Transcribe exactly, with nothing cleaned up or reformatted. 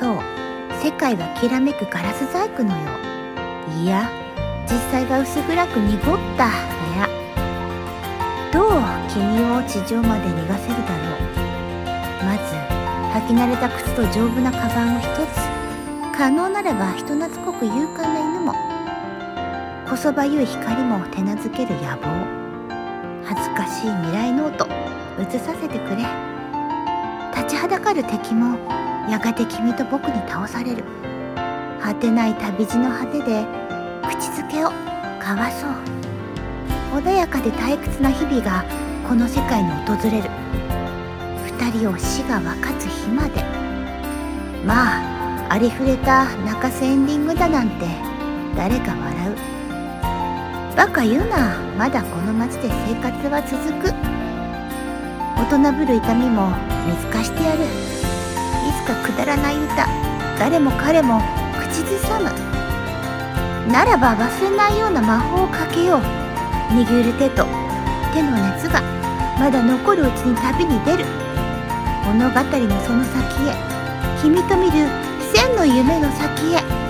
そう、世界はきらめくガラス細工のよう。いや、実際は薄暗く濁ったのや。どう君を地上まで逃がせるだろう。まず履き慣れた靴と丈夫なカバンを一つ、可能ならば人懐っこく勇敢な犬も、こそばゆい光も手なずける野望、恥ずかしい未来ノート映させてくれ。立ちはだかる敵もやがて君と僕に倒される。果てない旅路の果てで口づけを交わそう。穏やかで退屈な日々がこの世界に訪れる。二人を死が分かつ日まで。まあありふれた泣かすエンディングだなんて誰か笑う。バカ言うな。まだこの街で生活は続く。大人ぶる痛みも見透かしてやる。いつかくだらない歌、誰も彼も口ずさむ。ならば忘れないような魔法をかけよう。握る手と手の熱がまだ残るうちに旅に出る。物語のその先へ、君と見る千の夢の先へ。